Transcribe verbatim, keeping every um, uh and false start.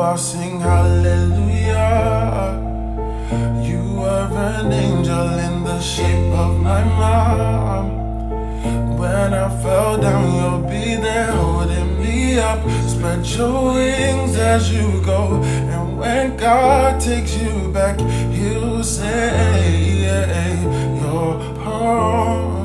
I'll sing hallelujah. You were an angel in the shape of my mom. When I fell down, you'll be there holding me up. Spread your wings as you go, and when God takes you back, He'll say, yeah, you're home.